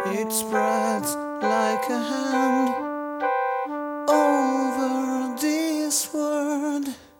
It spreads like a hand over this world.